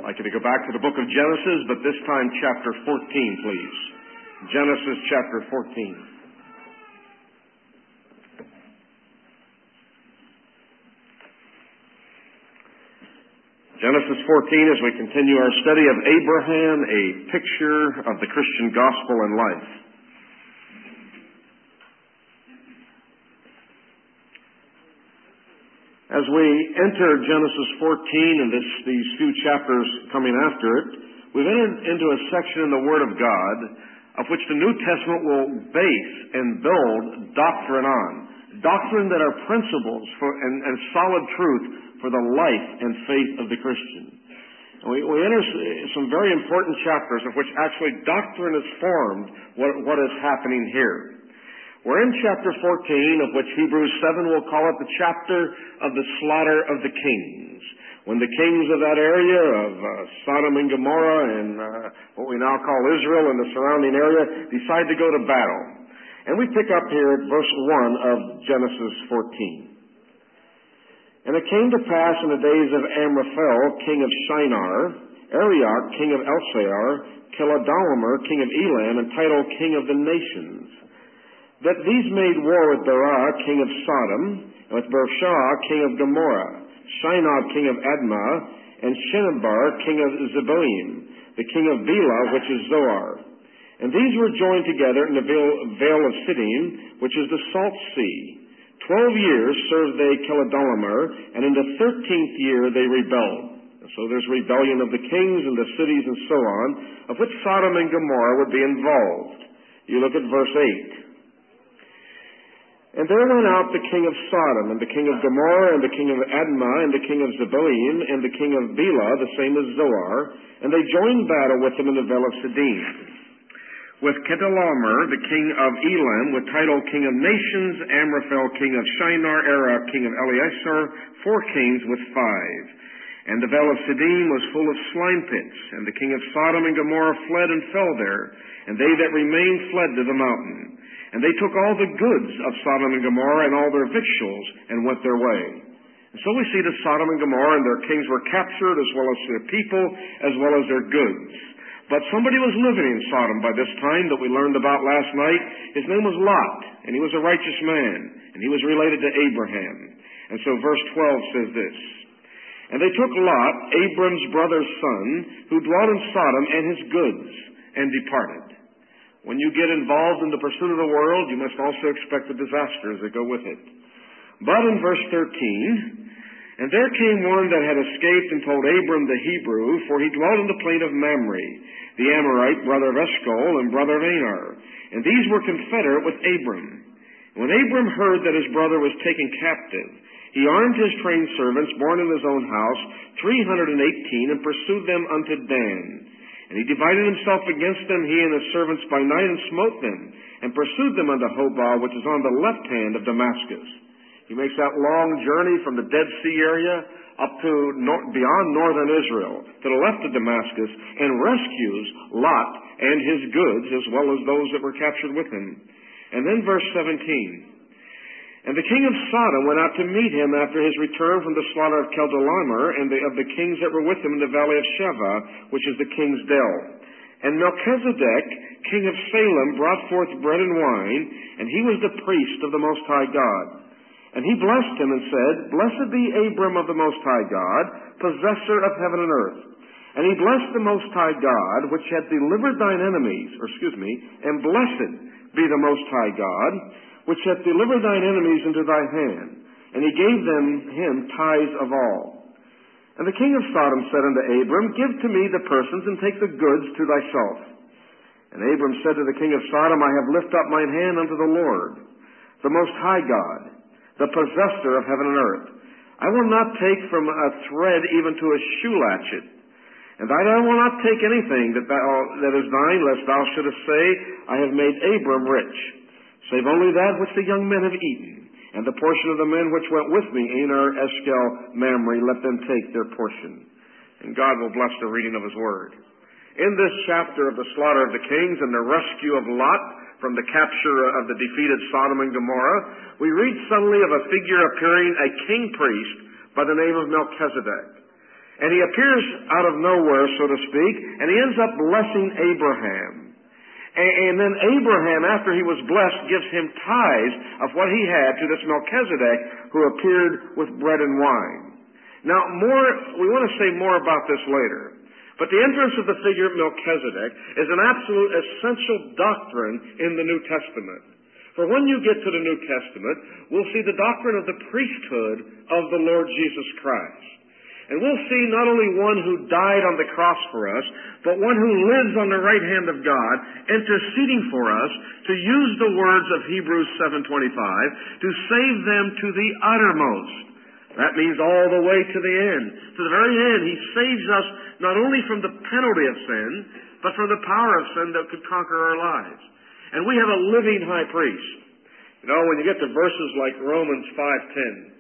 I'd like you to go back to the book of Genesis, but this time chapter 14, please. Genesis chapter 14. Genesis 14 as we continue our study of Abraham, a picture of the Christian gospel and life. As we enter Genesis 14 and these few chapters coming after it, we've entered into a section in the Word of God of which the New Testament will base and build doctrine on. Doctrine that are principles and solid truth for the life and faith of the Christian. We enter some very important chapters of which actually doctrine is formed what is happening here. We're in chapter 14, of which Hebrews 7 will call it the chapter of the slaughter of the kings. When the kings of that area of Sodom and Gomorrah and what we now call Israel and the surrounding area decide to go to battle. And we pick up here at verse 1 of Genesis 14. And it came to pass in the days of Amraphel, king of Shinar, Arioch, king of Elsear, Chedorlaomer, king of Elam, and Tidal, king of the nations, that these made war with Berah, king of Sodom, and with Bershah, king of Gomorrah, Shinar, king of Admah, and Shinnebar, king of Zeboim, the king of Bela, which is Zoar. And these were joined together in the vale of Siddim, which is the salt sea. 12 years served they Chedorlaomer, and in the 13th year they rebelled. So there's rebellion of the kings and the cities and so on, of which Sodom and Gomorrah would be involved. You look at verse 8. And there went out the king of Sodom, and the king of Gomorrah, and the king of Admah, and the king of Zeboim, and the king of Bela, the same as Zoar, and they joined battle with them in the vale of Siddim. With Chedorlaomer, the king of Elam, with Tidal, king of nations, Amraphel, king of Shinar, Arioch, king of Eliezer, 4 kings with 5. And the vale of Siddim was full of slime pits, and the king of Sodom and Gomorrah fled and fell there, and they that remained fled to the mountain. And they took all the goods of Sodom and Gomorrah and all their victuals and went their way. And so we see that Sodom and Gomorrah and their kings were captured, as well as their people, as well as their goods. But somebody was living in Sodom by this time that we learned about last night. His name was Lot, and he was a righteous man, and he was related to Abraham. And so verse 12 says this, And they took Lot, Abram's brother's son, who dwelt in Sodom, and his goods, and departed. When you get involved in the pursuit of the world, you must also expect the disasters that go with it. But in verse 13, And there came one that had escaped and told Abram the Hebrew, for he dwelt in the plain of Mamre, the Amorite, brother of Eshcol and brother of Aner. And these were confederate with Abram. When Abram heard that his brother was taken captive, he armed his trained servants, born in his own house, 318, and pursued them unto Dan. And he divided himself against them, he and his servants, by night, and smote them, and pursued them unto Hobah, which is on the left hand of Damascus. He makes that long journey from the Dead Sea area up to beyond northern Israel, to the left of Damascus, and rescues Lot and his goods, as well as those that were captured with him. And then verse 17. And the king of Sodom went out to meet him after his return from the slaughter of Chedorlaomer and of the kings that were with him in the valley of Sheva, which is the king's dell. And Melchizedek, king of Salem, brought forth bread and wine, and he was the priest of the Most High God. And he blessed him and said, Blessed be Abram of the Most High God, possessor of heaven and earth. And he blessed the Most High God, which hath delivered thine enemies, and blessed be the Most High God, which hath delivered thine enemies into thy hand. And he gave him tithes of all. And the king of Sodom said unto Abram, Give to me the persons, and take the goods to thyself. And Abram said to the king of Sodom, I have lifted up mine hand unto the Lord, the Most High God, the possessor of heaven and earth. I will not take from a thread even to a shoe latchet. And I will not take anything that is thine, lest thou shouldest say, I have made Abram rich. Save only that which the young men have eaten, and the portion of the men which went with me, Aner, Eshcol, Mamre, let them take their portion. And God will bless the reading of His Word. In this chapter of the slaughter of the kings and the rescue of Lot from the capture of the defeated Sodom and Gomorrah, we read suddenly of a figure appearing, a king priest by the name of Melchizedek. And he appears out of nowhere, so to speak, and he ends up blessing Abraham. And then Abraham, after he was blessed, gives him tithes of what he had to this Melchizedek who appeared with bread and wine. Now, we want to say more about this later. But the entrance of the figure of Melchizedek is an absolute essential doctrine in the New Testament. For when you get to the New Testament, we'll see the doctrine of the priesthood of the Lord Jesus Christ. And we'll see not only one who died on the cross for us, but one who lives on the right hand of God, interceding for us, to use the words of Hebrews 7:25, to save them to the uttermost. That means all the way to the end. To the very end, he saves us not only from the penalty of sin, but from the power of sin that could conquer our lives. And we have a living high priest. You know, when you get to verses like Romans 5:10,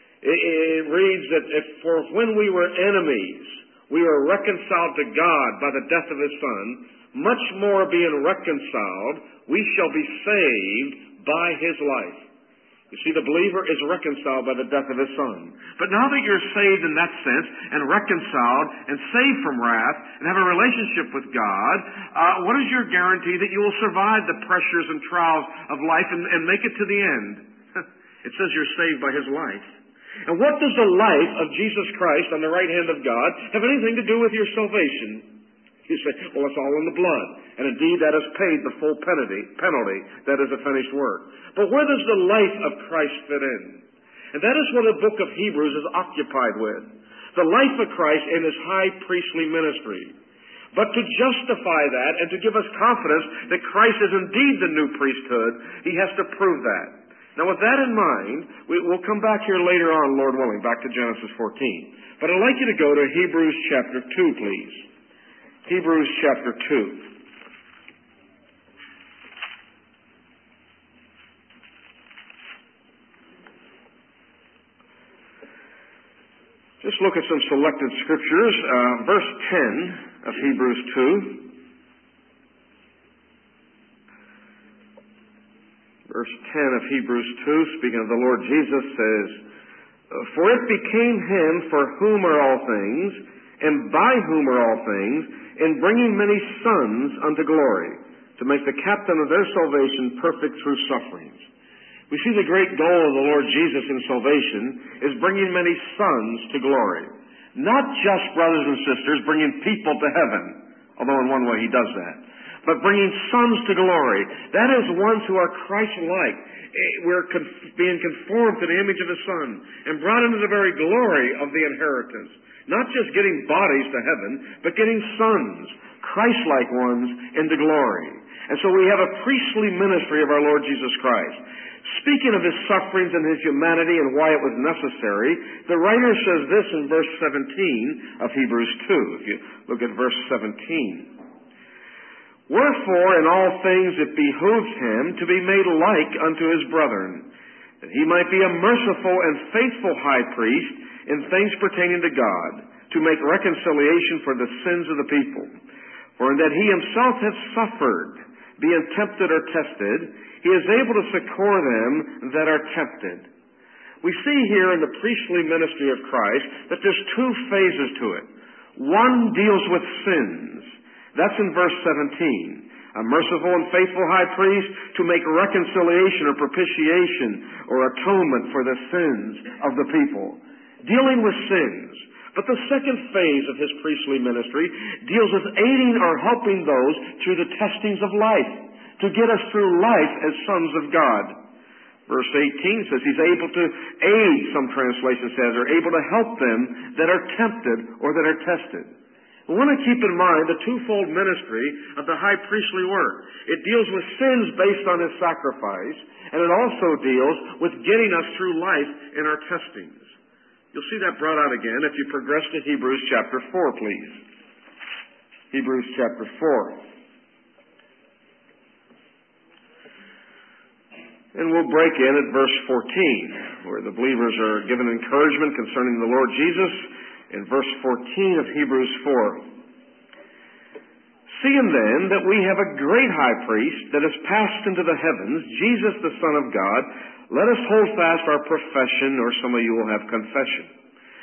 it reads that for when we were enemies, we were reconciled to God by the death of his Son. Much more being reconciled, we shall be saved by his life. You see, the believer is reconciled by the death of his Son. But now that you're saved in that sense, and reconciled, and saved from wrath, and have a relationship with God, what is your guarantee that you will survive the pressures and trials of life and make it to the end? It says you're saved by his life. And what does the life of Jesus Christ on the right hand of God have anything to do with your salvation? You say, well, it's all in the blood. And indeed, that has paid the full penalty. That is a finished work. But where does the life of Christ fit in? And that is what the book of Hebrews is occupied with. The life of Christ in his high priestly ministry. But to justify that and to give us confidence that Christ is indeed the new priesthood, he has to prove that. Now, with that in mind, we'll come back here later on, Lord willing, back to Genesis 14. But I'd like you to go to Hebrews chapter 2, please. Hebrews chapter 2. Just look at some selected scriptures. Verse 10 of Hebrews 2. Verse 10 of Hebrews 2, speaking of the Lord Jesus, says, For it became him for whom are all things, and by whom are all things, in bringing many sons unto glory, to make the captain of their salvation perfect through sufferings. We see the great goal of the Lord Jesus in salvation is bringing many sons to glory. Not just, brothers and sisters, bringing people to heaven, although in one way he does that, but bringing sons to glory. That is ones who are Christ-like. We're being conformed to the image of his Son and brought into the very glory of the inheritance. Not just getting bodies to heaven, but getting sons, Christ-like ones, into glory. And so we have a priestly ministry of our Lord Jesus Christ. Speaking of his sufferings and his humanity and why it was necessary, the writer says this in verse 17 of Hebrews 2. If you look at verse 17. Wherefore in all things it behooved him to be made like unto his brethren, that he might be a merciful and faithful high priest in things pertaining to God, to make reconciliation for the sins of the people. For in that he himself hath suffered, being tempted or tested, he is able to succor them that are tempted. We see here in the priestly ministry of Christ that there's two phases to it. One deals with sins. That's in verse 17. A merciful and faithful high priest to make reconciliation or propitiation or atonement for the sins of the people. Dealing with sins. But the second phase of his priestly ministry deals with aiding or helping those through the testings of life, to get us through life as sons of God. Verse 18 says he's able to aid, some translation says, or able to help them that are tempted or that are tested. We want to keep in mind the twofold ministry of the high priestly work. It deals with sins based on his sacrifice, and it also deals with getting us through life in our testings. You'll see that brought out again if you progress to Hebrews chapter 4, please. Hebrews chapter 4. And we'll break in at verse 14, where the believers are given encouragement concerning the Lord Jesus. In verse 14 of Hebrews 4. Seeing then that we have a great high priest that has passed into the heavens, Jesus the Son of God, let us hold fast our profession, or some of you will have confession.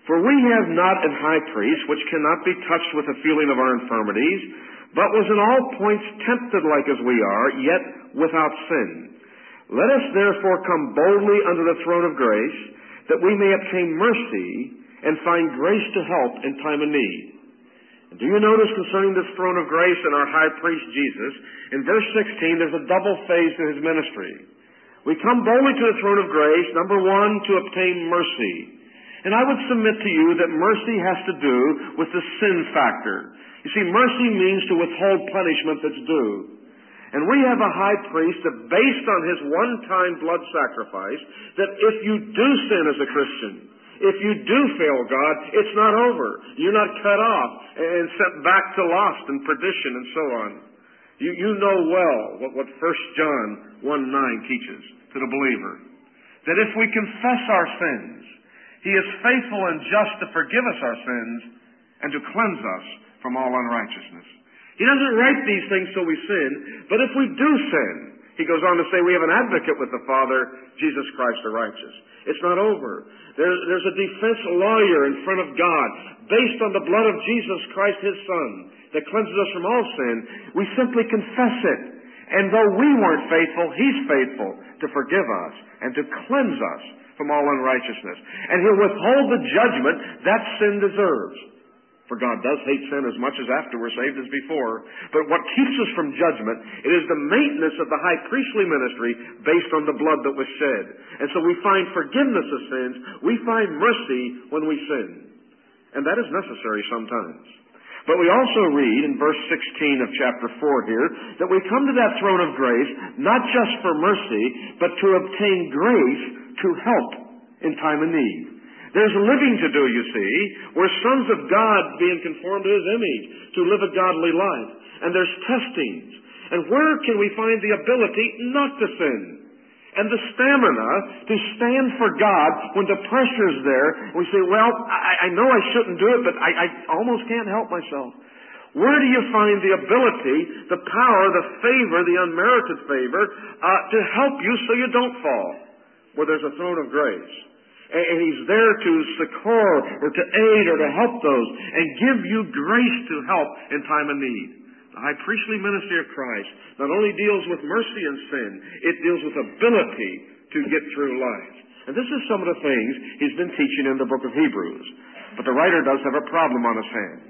For we have not an high priest which cannot be touched with the feeling of our infirmities, but was in all points tempted like as we are, yet without sin. Let us therefore come boldly under the throne of grace, that we may obtain mercy and find grace to help in time of need. And do you notice concerning this throne of grace and our high priest Jesus, in verse 16 there's a double phase to his ministry. We come boldly to the throne of grace, number one, to obtain mercy. And I would submit to you that mercy has to do with the sin factor. You see, mercy means to withhold punishment that's due. And we have a high priest that, based on his one-time blood sacrifice, that if you do sin as a Christian, if you do fail God, it's not over. You're not cut off and sent back to lost and perdition and so on. You know well what 1 John 1:9 teaches to the believer. That if we confess our sins, he is faithful and just to forgive us our sins and to cleanse us from all unrighteousness. He doesn't write these things so we sin, but if we do sin, he goes on to say we have an advocate with the Father, Jesus Christ the righteous. It's not over. There's a defense lawyer in front of God based on the blood of Jesus Christ, his Son, that cleanses us from all sin. We simply confess it. And though we weren't faithful, he's faithful to forgive us and to cleanse us from all unrighteousness. And he'll withhold the judgment that sin deserves. For God does hate sin as much as after we're saved as before. But what keeps us from judgment, it is the maintenance of the high priestly ministry based on the blood that was shed. And so we find forgiveness of sins. We find mercy when we sin. And that is necessary sometimes. But we also read in verse 16 of chapter 4 here, that we come to that throne of grace, not just for mercy, but to obtain grace to help in time of need. There's living to do, you see. We're sons of God being conformed to his image, to live a godly life. And there's testings. And where can we find the ability not to sin? And the stamina to stand for God when the pressure's there. We say, well, I know I shouldn't do it, but I almost can't help myself. Where do you find the ability, the power, the favor, the unmerited favor, to help you so you don't fall? Well, there's a throne of grace. And he's there to succor or to aid or to help those and give you grace to help in time of need. The high priestly ministry of Christ not only deals with mercy and sin, it deals with ability to get through life. And this is some of the things he's been teaching in the book of Hebrews. But the writer does have a problem on his hand.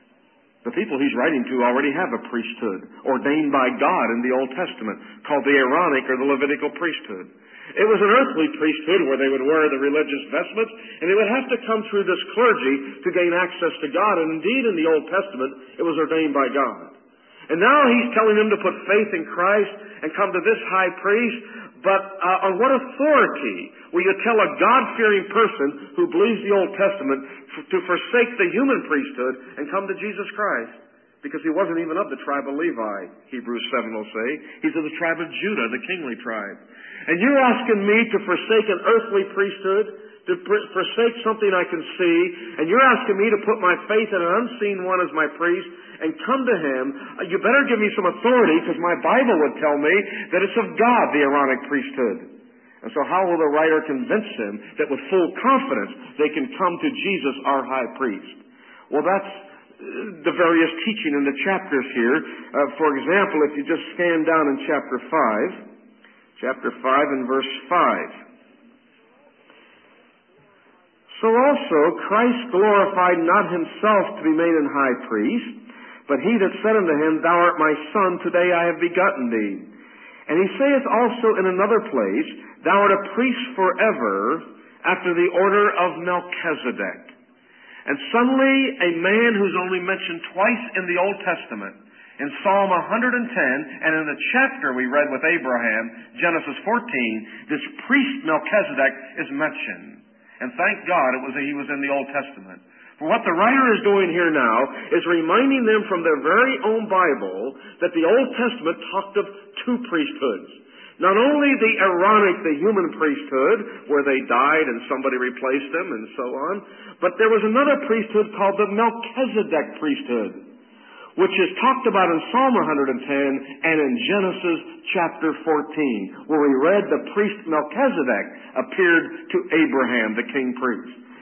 The people he's writing to already have a priesthood ordained by God in the Old Testament called the Aaronic or the Levitical priesthood. It was an earthly priesthood where they would wear the religious vestments, and they would have to come through this clergy to gain access to God. And indeed, in the Old Testament, it was ordained by God. And now he's telling them to put faith in Christ and come to this high priest. But on what authority will you tell a God-fearing person who believes the Old Testament to forsake the human priesthood and come to Jesus Christ? Because he wasn't even of the tribe of Levi, Hebrews 7 will say. He's of the tribe of Judah, the kingly tribe. And you're asking me to forsake an earthly priesthood, to forsake something I can see, and you're asking me to put my faith in an unseen one as my priest and come to him. You better give me some authority, because my Bible would tell me that it's of God, the Aaronic priesthood. And so how will the writer convince them that with full confidence they can come to Jesus, our high priest? Well, that's the various teaching in the chapters here. For example, if you just scan down in chapter 5 and verse 5. So also Christ glorified not himself to be made an high priest, but he that said unto him, Thou art my son, today I have begotten thee. And he saith also in another place, Thou art a priest forever, after the order of Melchizedek. And suddenly a man who's only mentioned twice in the Old Testament, in Psalm 110, and in the chapter we read with Abraham, Genesis 14, this priest Melchizedek is mentioned. And thank God he was in the Old Testament. For what the writer is doing here now is reminding them from their very own Bible that the Old Testament talked of two priesthoods. Not only the Aaronic, the human priesthood, where they died and somebody replaced them and so on, but there was another priesthood called the Melchizedek priesthood, which is talked about in Psalm 110 and in Genesis chapter 14, where we read the priest Melchizedek appeared to Abraham, the king priest.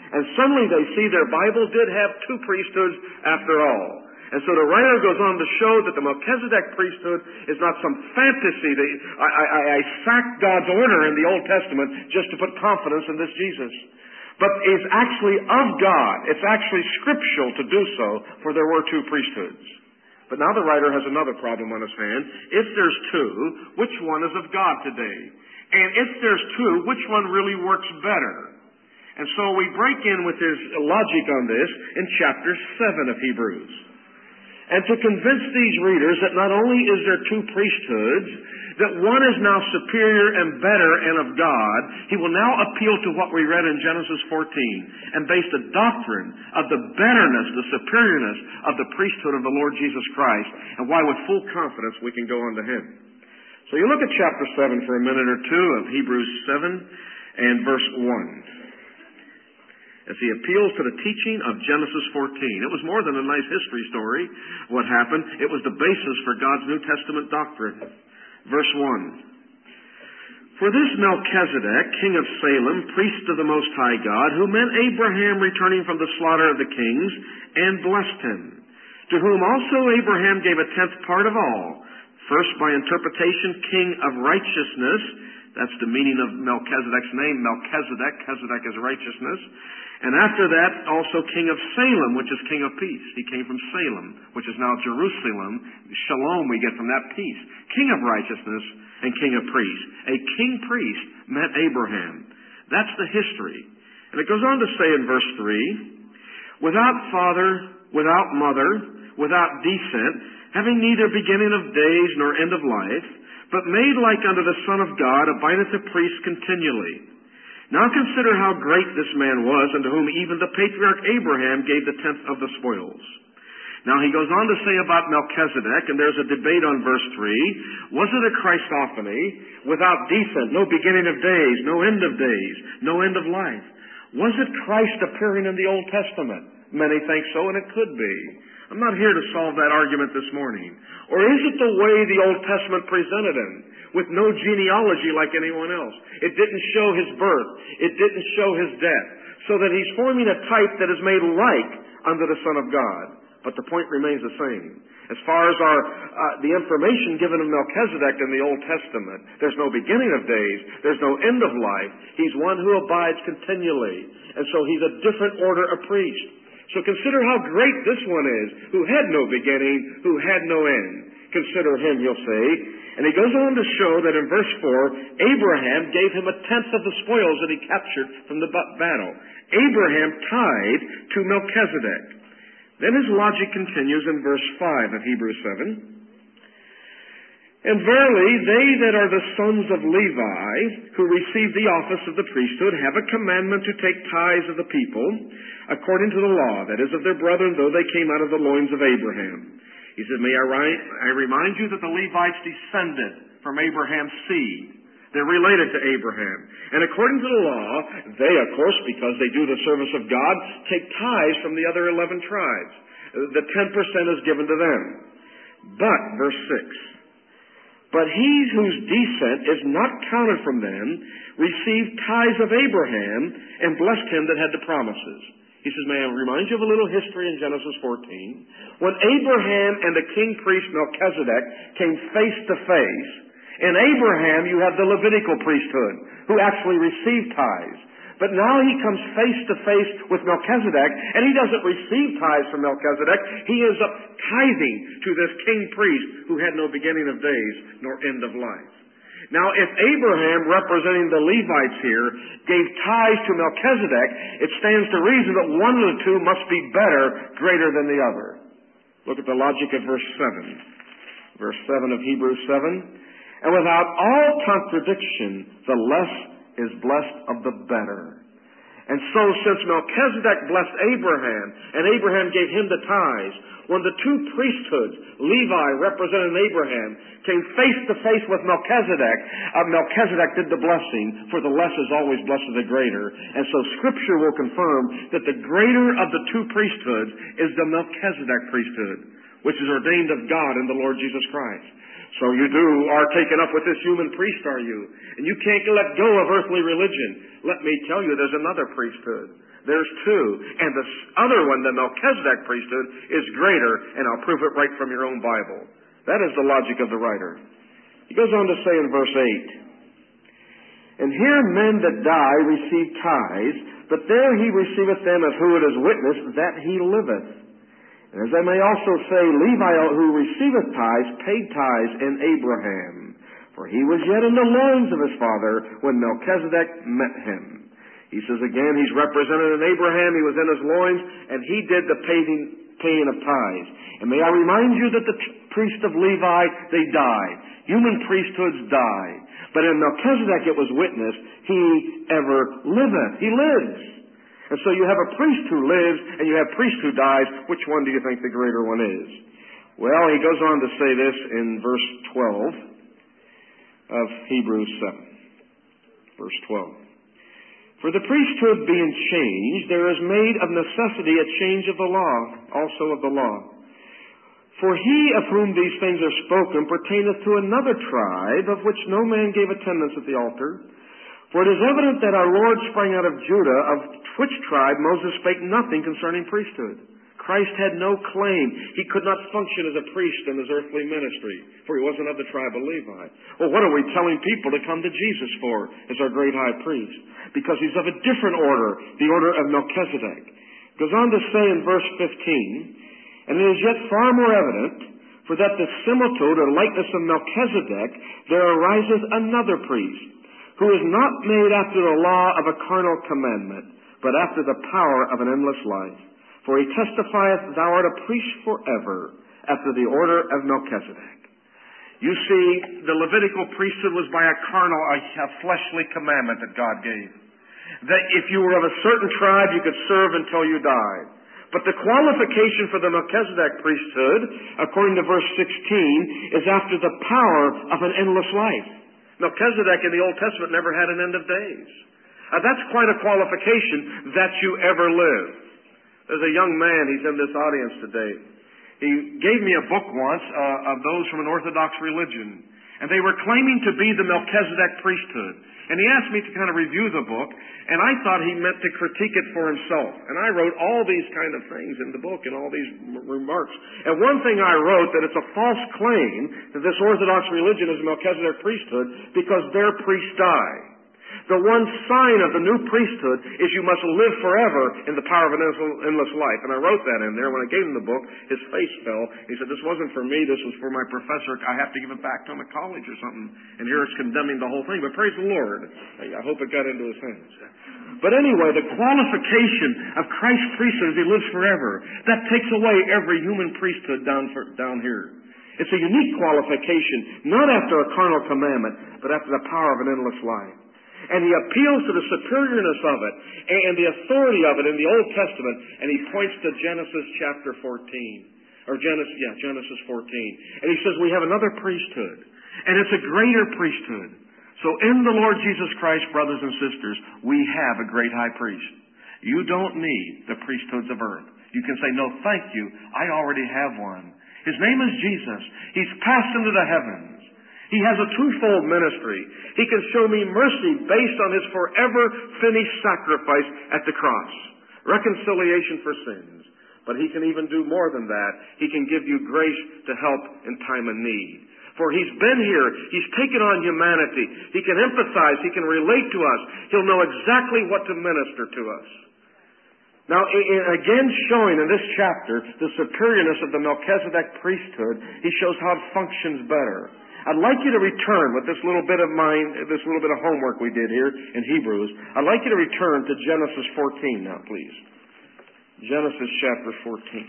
And suddenly they see their Bible did have two priesthoods after all. And so the writer goes on to show that the Melchizedek priesthood is not some fantasy. I sacked God's order in the Old Testament just to put confidence in this Jesus. But is actually of God. It's actually scriptural to do so, for there were two priesthoods. But now the writer has another problem on his hand. If there's two, which one is of God today? And if there's two, which one really works better? And so we break in with his logic on this in chapter 7 of Hebrews. And to convince these readers that not only is there two priesthoods, that one is now superior and better and of God, he will now appeal to what we read in Genesis 14 and base the doctrine of the betterness, the superiorness of the priesthood of the Lord Jesus Christ, and why with full confidence we can go on to him. So you look at chapter 7 for a minute or two of Hebrews 7 and verse 1. As he appeals to the teaching of Genesis 14. It was more than a nice history story, what happened. It was the basis for God's New Testament doctrine. Verse 1. For this Melchizedek, king of Salem, priest of the Most High God, who met Abraham returning from the slaughter of the kings, and blessed him, to whom also Abraham gave a tenth part of all, first by interpretation, king of righteousness. That's the meaning of Melchizedek's name, Melchizedek. Chizedek is righteousness. And after that, also king of Salem, which is king of peace. He came from Salem, which is now Jerusalem. Shalom we get from that peace. King of righteousness and king of priests. A king priest met Abraham. That's the history. And it goes on to say in verse 3, without father, without mother, without descent, having neither beginning of days nor end of life, but made like unto the Son of God, abideth a priest continually. Now consider how great this man was, unto whom even the patriarch Abraham gave the tenth of the spoils. Now he goes on to say about Melchizedek, and there's a debate on verse 3. Was it a Christophany without descent, no beginning of days, no end of days, no end of life? Was it Christ appearing in the Old Testament? Many think so, and it could be. I'm not here to solve that argument this morning. Or is it the way the Old Testament presented him, with no genealogy like anyone else? It didn't show his birth. It didn't show his death. So that he's forming a type that is made like unto the Son of God. But the point remains the same. As far as the information given of Melchizedek in the Old Testament, there's no beginning of days. There's no end of life. He's one who abides continually. And so he's a different order of priest. So consider how great this one is, who had no beginning, who had no end. Consider him, you'll say. And he goes on to show that in verse 4, Abraham gave him a tenth of the spoils that he captured from the battle. Abraham tied to Melchizedek. Then his logic continues in verse 5 of Hebrews 7. And verily, they that are the sons of Levi, who receive the office of the priesthood, have a commandment to take tithes of the people, according to the law, that is of their brethren, though they came out of the loins of Abraham. He said, may I remind you that the Levites descended from Abraham's seed. They're related to Abraham. And according to the law, they, of course, because they do the service of God, take tithes from the other 11 tribes. The 10% is given to them. But, verse 6, but he whose descent is not counted from them received tithes of Abraham and blessed him that had the promises. He says, may I remind you of a little history in Genesis 14? When Abraham and the king priest Melchizedek came face to face, in Abraham you have the Levitical priesthood, who actually received tithes. But now he comes face to face with Melchizedek, and he doesn't receive tithes from Melchizedek. He ends up tithing to this king priest who had no beginning of days nor end of life. Now, if Abraham, representing the Levites here, gave tithes to Melchizedek, it stands to reason that one of the two must be better, greater than the other. Look at the logic of verse 7. Verse 7 of Hebrews 7. And without all contradiction, the less is blessed of the better. And so, since Melchizedek blessed Abraham, and Abraham gave him the tithes, when the two priesthoods, Levi representing Abraham, came face to face with Melchizedek, Melchizedek did the blessing, for the less is always blessed of the greater. And so Scripture will confirm that the greater of the two priesthoods is the Melchizedek priesthood, which is ordained of God in the Lord Jesus Christ. So you are taken up with this human priest, are you? And you can't let go of earthly religion. Let me tell you, there's another priesthood. There's two. And the other one, the Melchizedek priesthood, is greater, and I'll prove it right from your own Bible. That is the logic of the writer. He goes on to say in verse 8, "And here men that die receive tithes, but there he receiveth them of who it is witnessed that he liveth. And as I may also say, Levi who receiveth tithes paid tithes in Abraham, for he was yet in the loins of his father when Melchizedek met him." He says again, he's represented in Abraham, he was in his loins, and he did the paying of tithes. And may I remind you that the priests of Levi, they die. Human priesthoods die. But in Melchizedek it was witnessed, he ever liveth. He lives. And so you have a priest who lives, and you have a priest who dies. Which one do you think the greater one is? Well, he goes on to say this in verse 12 of Hebrews 7. Verse 12. "For the priesthood being changed, there is made of necessity a change of the law, also of the law. For he of whom these things are spoken pertaineth to another tribe, of which no man gave attendance at the altar. For it is evident that our Lord sprang out of Judah, of which tribe Moses spake nothing concerning priesthood. Christ had no claim. He could not function as a priest in his earthly ministry, for he wasn't of the tribe of Levi. Well, what are we telling people to come to Jesus for as our great high priest? Because he's of a different order, the order of Melchizedek. Goes on to say in verse 15, "And it is yet far more evident, for that the similitude or likeness of Melchizedek, there ariseth another priest, who is not made after the law of a carnal commandment, but after the power of an endless life. For he testifieth, Thou art a priest forever, after the order of Melchizedek." You see, the Levitical priesthood was by a carnal, a fleshly commandment that God gave. That if you were of a certain tribe, you could serve until you died. But the qualification for the Melchizedek priesthood, according to verse 16, is after the power of an endless life. Melchizedek in the Old Testament never had an end of days. That's quite a qualification, that you ever live. There's a young man, he's in this audience today. He gave me a book once of those from an Orthodox religion. And they were claiming to be the Melchizedek priesthood. And he asked me to kind of review the book, and I thought he meant to critique it for himself. And I wrote all these kind of things in the book and all these remarks. And one thing I wrote, that it's a false claim that this Orthodox religion is a Melchizedek priesthood because their priests die. The one sign of the new priesthood is you must live forever in the power of an endless life. And I wrote that in there. When I gave him the book, his face fell. He said, "This wasn't for me, this was for my professor. I have to give it back to him at college or something." And here it's condemning the whole thing. But praise the Lord. I hope it got into his hands. But anyway, the qualification of Christ's priesthood is he lives forever. That takes away every human priesthood down here. It's a unique qualification, not after a carnal commandment, but after the power of an endless life. And he appeals to the superiorness of it and the authority of it in the Old Testament, and he points to Genesis chapter 14. Or Genesis 14. And he says we have another priesthood, and it's a greater priesthood. So in the Lord Jesus Christ, brothers and sisters, we have a great high priest. You don't need the priesthoods of earth. You can say, "No, thank you. I already have one. His name is Jesus. He's passed into the heavens. He has a twofold ministry. He can show me mercy based on his forever finished sacrifice at the cross. Reconciliation for sins. But he can even do more than that. He can give you grace to help in time of need. For he's been here. He's taken on humanity. He can empathize. He can relate to us. He'll know exactly what to minister to us." Now, again showing in this chapter the superiorness of the Melchizedek priesthood, he shows how it functions better. I'd like you to return with this little bit of homework we did here in Hebrews. I'd like you to return to Genesis 14 now, please. Genesis chapter 14.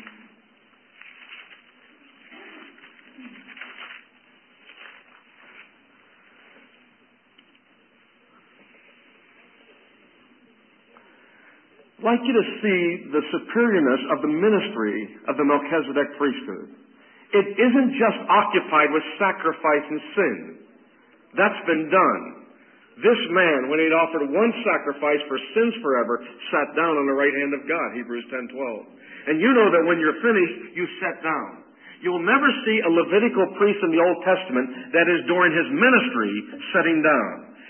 I'd like you to see the superiorness of the ministry of the Melchizedek priesthood. It isn't just occupied with sacrifice and sin. That's been done. This man, when he'd offered one sacrifice for sins forever, sat down on the right hand of God, Hebrews 10:12. And you know that when you're finished, you sat down. You'll never see a Levitical priest in the Old Testament that is during his ministry sitting down.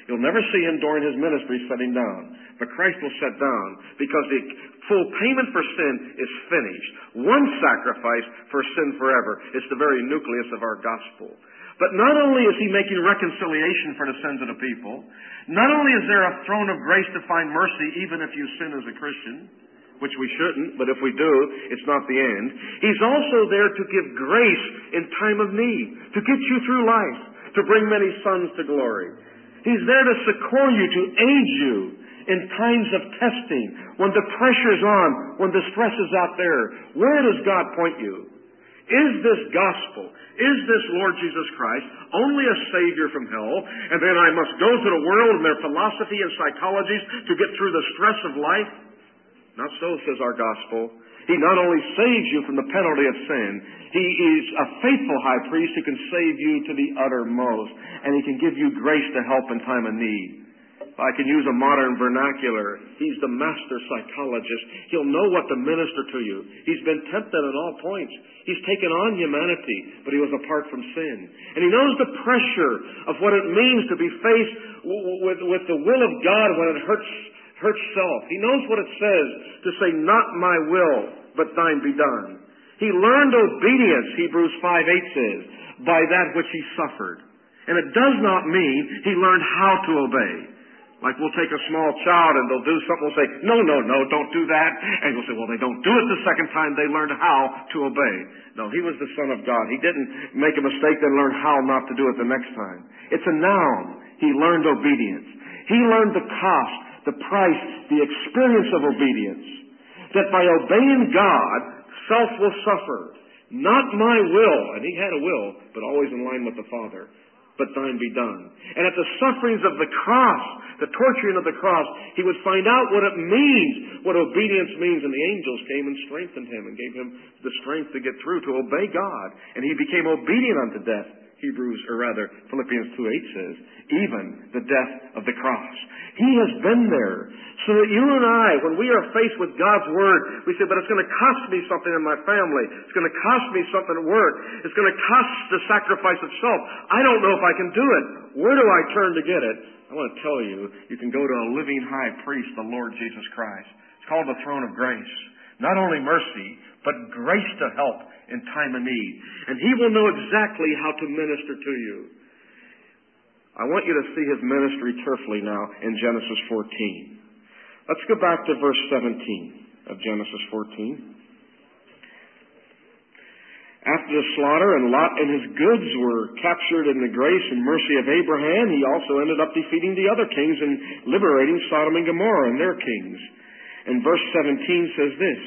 You'll never see him during his ministry setting down. But Christ will set down because the full payment for sin is finished. One sacrifice for sin forever. It's the very nucleus of our gospel. But not only is he making reconciliation for the sins of the people, not only is there a throne of grace to find mercy even if you sin as a Christian, which we shouldn't, but if we do, it's not the end. He's also there to give grace in time of need, to get you through life, to bring many sons to glory. He's there to succor you, to aid you in times of testing, when the pressure's on, when the stress is out there. Where does God point you? Is this gospel, is this Lord Jesus Christ only a Savior from hell, and then I must go to the world and their philosophy and psychologies to get through the stress of life? Not so, says our gospel. He not only saves you from the penalty of sin, He is a faithful high priest who can save you to the uttermost, and He can give you grace to help in time of need. If I can use a modern vernacular, He's the master psychologist. He'll know what to minister to you. He's been tempted at all points. He's taken on humanity, but He was apart from sin. And He knows the pressure of what it means to be faced with the will of God when it hurts self. He knows what it says to say, not my will, but thine be done. He learned obedience, Hebrews 5:8 says, by that which He suffered. And it does not mean He learned how to obey. Like we'll take a small child and they'll do something, we'll say, no, don't do that. And we'll say, well, they don't do it the second time, they learned how to obey. No, He was the Son of God. He didn't make a mistake and learn how not to do it the next time. It's a noun. He learned obedience. He learned the cost, the price, the experience of obedience. That by obeying God, self will suffer. Not my will, and He had a will, but always in line with the Father, but thine be done. And at the sufferings of the cross, the torturing of the cross, He would find out what it means, what obedience means. And the angels came and strengthened Him and gave Him the strength to get through, to obey God. And He became obedient unto death. Philippians 2:8 says, even the death of the cross. He has been there. So that you and I, when we are faced with God's Word, we say, but it's going to cost me something in my family. It's going to cost me something at work. It's going to cost the sacrifice of self. I don't know if I can do it. Where do I turn to get it? I want to tell you, you can go to a living high priest, the Lord Jesus Christ. It's called the throne of grace. Not only mercy, but grace to help in time of need. And He will know exactly how to minister to you. I want you to see His ministry carefully now in Genesis 14. Let's go back to verse 17 of Genesis 14. After the slaughter, and Lot and his goods were captured in the grace and mercy of Abraham, he also ended up defeating the other kings and liberating Sodom and Gomorrah and their kings. And verse 17 says this,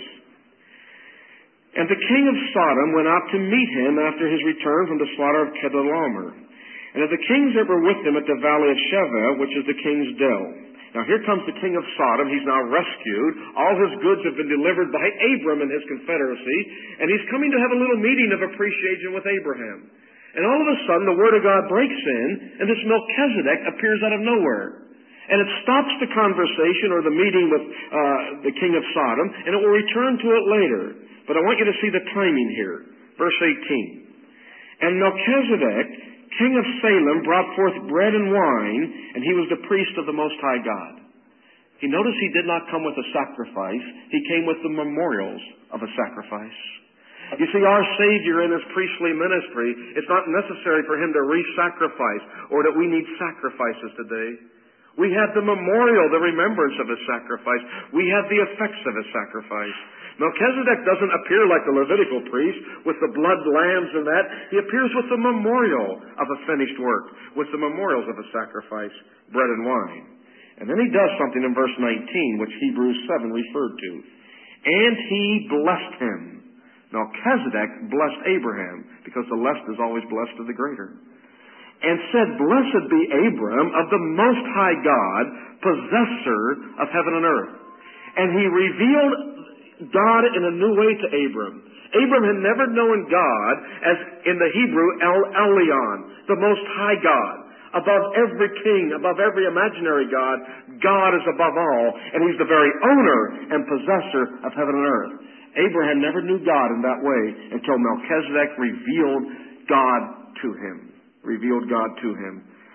and the king of Sodom went out to meet him after his return from the slaughter of Chedorlaomer, and of the kings that were with him at the valley of Sheva, which is the king's dell. Now here comes the king of Sodom. He's now rescued. All his goods have been delivered by Abram and his confederacy, and he's coming to have a little meeting of appreciation with Abraham. And all of a sudden the word of God breaks in, and this Melchizedek appears out of nowhere. And it stops the conversation or the meeting with the king of Sodom, and it will return to it later. But I want you to see the timing here. Verse 18. And Melchizedek, king of Salem, brought forth bread and wine, and he was the priest of the Most High God. You notice he did not come with a sacrifice. He came with the memorials of a sacrifice. You see, our Savior in His priestly ministry, it's not necessary for Him to re-sacrifice or that we need sacrifices today. We have the memorial, the remembrance of His sacrifice. We have the effects of His sacrifice. Melchizedek doesn't appear like the Levitical priest with the blood lambs and that. He appears with the memorial of a finished work, with the memorials of a sacrifice, bread and wine. And then he does something in verse 19, which Hebrews 7 referred to. And he blessed him. Melchizedek blessed Abraham, because the less is always blessed of the greater. And said, blessed be Abram of the Most High God, possessor of heaven and earth. And he revealed God in a new way to Abram. Abram had never known God as in the Hebrew El Elyon, the Most High God. Above every king, above every imaginary God, God is above all, and He's the very owner and possessor of heaven and earth. Abraham never knew God in that way until Melchizedek revealed God to him. Revealed God to him.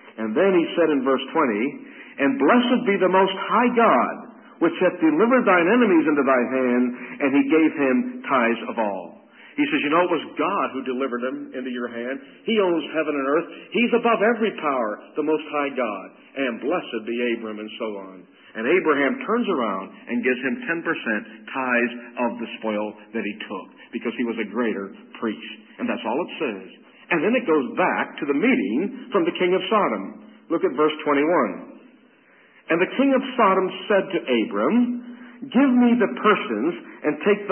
And then he said in verse 20, And blessed be the Most High God, which hath delivered thine enemies into thy hand, and he gave him tithes of all. He says, it was God who delivered them into your hand. He owns heaven and earth. He's above every power, the Most High God. And blessed be Abram, and so on. And Abraham turns around and gives him 10% tithes of the spoil that he took, because he was a greater priest. And that's all it says. And then it goes back to the meeting from the king of Sodom. Look at verse 21. And the king of Sodom said to Abram, Give me the persons, and take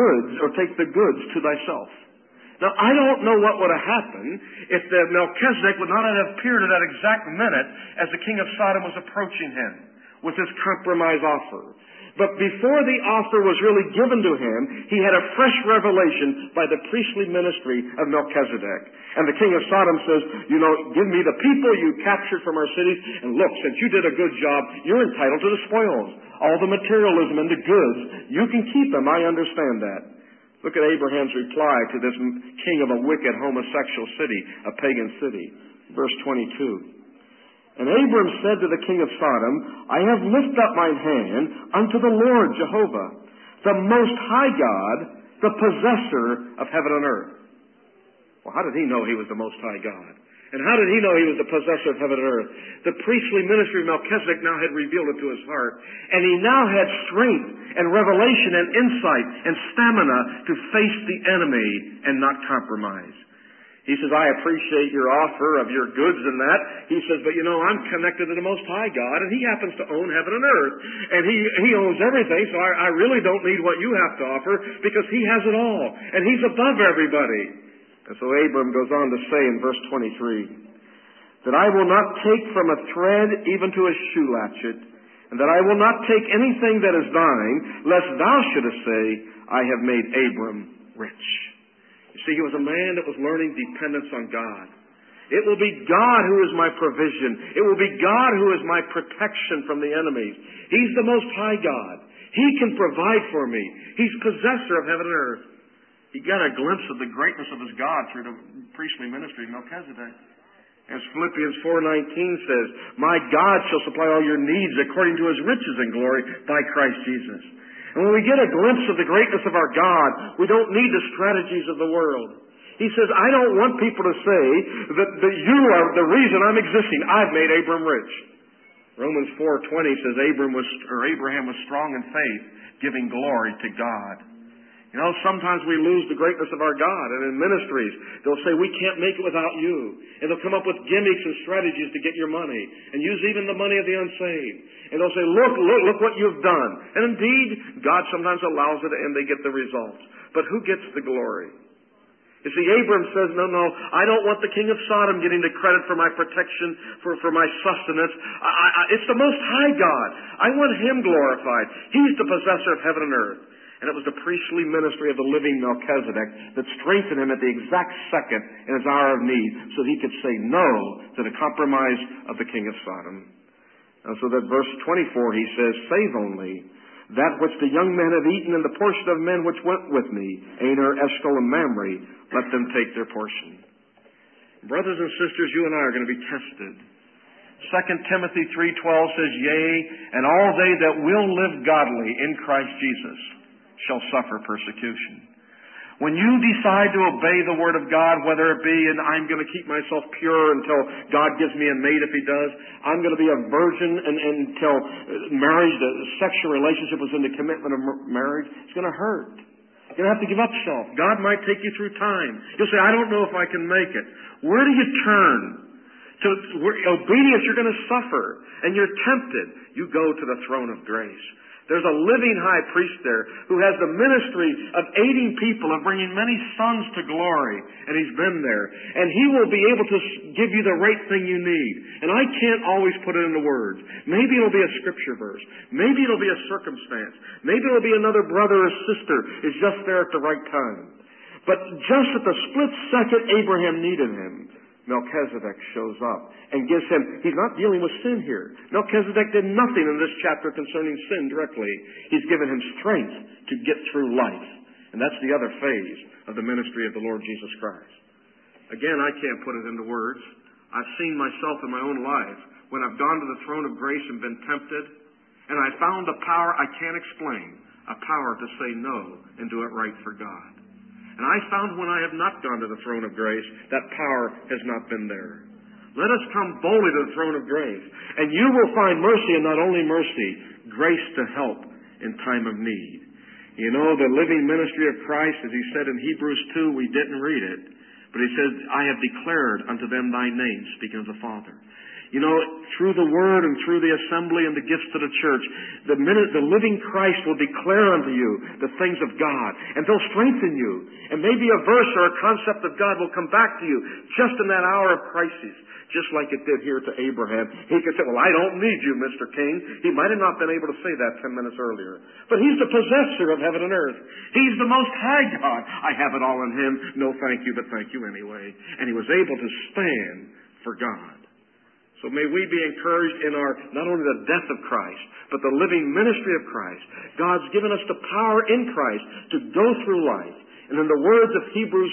the goods to thyself. Now, I don't know what would have happened if the Melchizedek would not have appeared at that exact minute as the king of Sodom was approaching him with this compromise offer. But before the offer was really given to him, he had a fresh revelation by the priestly ministry of Melchizedek. And the king of Sodom says, give me the people you captured from our cities, and look, since you did a good job, you're entitled to the spoils. All the materialism and the goods, you can keep them. I understand that. Look at Abraham's reply to this king of a wicked homosexual city, a pagan city. Verse 22. And Abram said to the king of Sodom, I have lifted up mine hand unto the Lord Jehovah, the Most High God, the possessor of heaven and earth. Well, how did he know he was the Most High God? And how did he know he was the possessor of heaven and earth? The priestly ministry of Melchizedek now had revealed it to his heart. And he now had strength and revelation and insight and stamina to face the enemy and not compromise. He says, I appreciate your offer of your goods and that. He says, but I'm connected to the Most High God, and he happens to own heaven and earth. And he owns everything, so I really don't need what you have to offer, because he has it all. And he's above everybody. And so Abram goes on to say in verse 23, that I will not take from a thread even to a shoe latchet, and that I will not take anything that is thine, lest thou shouldest say, I have made Abram rich. You see, he was a man that was learning dependence on God. It will be God who is my provision. It will be God who is my protection from the enemies. He's the Most High God. He can provide for me. He's possessor of heaven and earth. He got a glimpse of the greatness of his God through the priestly ministry of Melchizedek. As Philippians 4:19 says, My God shall supply all your needs according to his riches and glory by Christ Jesus. And when we get a glimpse of the greatness of our God, we don't need the strategies of the world. He says, I don't want people to say that you are the reason I'm existing. I've made Abram rich. Romans 4:20 says Abraham was strong in faith, giving glory to God. Sometimes we lose the greatness of our God. And in ministries, they'll say, we can't make it without you. And they'll come up with gimmicks and strategies to get your money. And use even the money of the unsaved. And they'll say, look what you've done. And indeed, God sometimes allows it and they get the results. But who gets the glory? You see, Abram says, no, I don't want the king of Sodom getting the credit for my protection, for my sustenance. It's the Most High God. I want him glorified. He's the possessor of heaven and earth. And it was the priestly ministry of the living Melchizedek that strengthened him at the exact second in his hour of need, so he could say no to the compromise of the king of Sodom. And so that verse 24, he says, Save only that which the young men have eaten, and the portion of men which went with me, Aner, Eshcol, and Mamre, let them take their portion. Brothers and sisters, you and I are going to be tested. 2 Timothy 3:12 says, Yea, and all they that will live godly in Christ Jesus shall suffer persecution. When you decide to obey the Word of God, whether it be, and I'm going to keep myself pure until God gives me a mate if He does, I'm going to be a virgin until marriage, the sexual relationship was in the commitment of marriage, it's going to hurt. You're going to have to give up self. God might take you through time. You'll say, I don't know if I can make it. Where do you turn? To obedience, you're going to suffer, and you're tempted. You go to the throne of grace. There's a living high priest there who has the ministry of aiding people, of bringing many sons to glory. And he's been there. And he will be able to give you the right thing you need. And I can't always put it into words. Maybe it'll be a scripture verse. Maybe it'll be a circumstance. Maybe it'll be another brother or sister is just there at the right time. But just at the split second Abraham needed him, Melchizedek shows up and gives him, he's not dealing with sin here. Melchizedek did nothing in this chapter concerning sin directly. He's given him strength to get through life. And that's the other phase of the ministry of the Lord Jesus Christ. Again, I can't put it into words. I've seen myself in my own life when I've gone to the throne of grace and been tempted, and I found a power I can't explain, a power to say no and do it right for God. And I found when I have not gone to the throne of grace, that power has not been there. Let us come boldly to the throne of grace, and you will find mercy, and not only mercy, grace to help in time of need. You know, the living ministry of Christ, as he said in Hebrews 2, we didn't read it, but he said, I have declared unto them thy name, speaking of the Father. You know, through the Word and through the assembly and the gifts to the church, the living Christ will declare unto you the things of God, and they'll strengthen you. And maybe a verse or a concept of God will come back to you just in that hour of crisis, just like it did here to Abraham. He could say, well, I don't need you, Mr. King. He might have not been able to say that 10 minutes earlier. But he's the possessor of heaven and earth. He's the Most High God. I have it all in him. No thank you, but thank you anyway. And he was able to stand for God. So may we be encouraged in our, not only the death of Christ, but the living ministry of Christ. God's given us the power in Christ to go through life. And in the words of Hebrews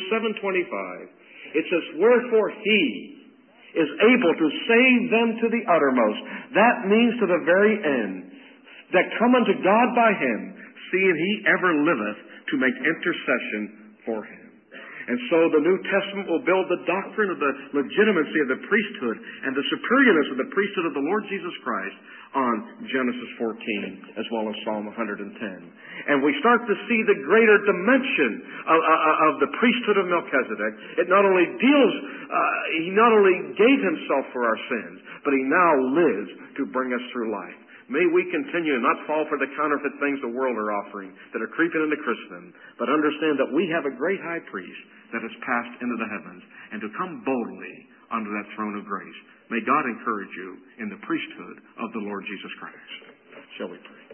7:25, it says, wherefore he is able to save them to the uttermost. That means to the very end. That come unto God by him, seeing he ever liveth to make intercession for him. And so the New Testament will build the doctrine of the legitimacy of the priesthood and the superiorness of the priesthood of the Lord Jesus Christ on Genesis 14 as well as Psalm 110. And we start to see the greater dimension of the priesthood of Melchizedek. It not only deals, he not only gave himself for our sins, but he now lives to bring us through life. May we continue and not fall for the counterfeit things the world are offering that are creeping into Christendom, but understand that we have a great high priest that has passed into the heavens, and to come boldly under that throne of grace. May God encourage you in the priesthood of the Lord Jesus Christ. Shall we pray?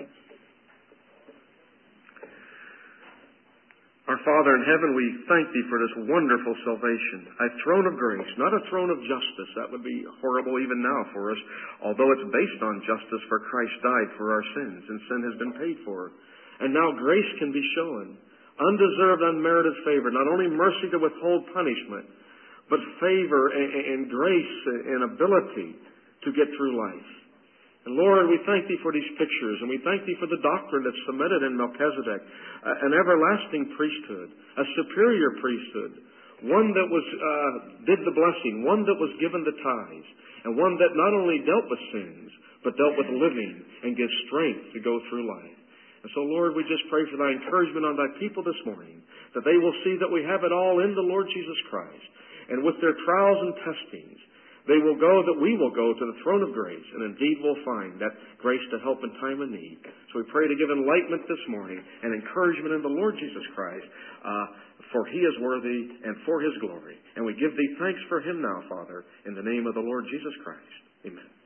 Our Father in heaven, we thank Thee for this wonderful salvation, a throne of grace, not a throne of justice. That would be horrible even now for us, although it's based on justice, for Christ died for our sins, and sin has been paid for. And now grace can be shown, undeserved, unmerited favor, not only mercy to withhold punishment, but favor and grace and ability to get through life. And Lord, we thank Thee for these pictures, and we thank Thee for the doctrine that's cemented in Melchizedek, an everlasting priesthood, a superior priesthood, one that was did the blessing, one that was given the tithes, and one that not only dealt with sins, but dealt with living and gives strength to go through life. And so, Lord, we just pray for Thy encouragement on Thy people this morning, that they will see that we have it all in the Lord Jesus Christ, and with their trials and testings, they will go, that we will go to the throne of grace, and indeed will find that grace to help in time of need. So we pray to give enlightenment this morning and encouragement in the Lord Jesus Christ, for He is worthy and for His glory. And we give Thee thanks for Him now, Father, in the name of the Lord Jesus Christ. Amen.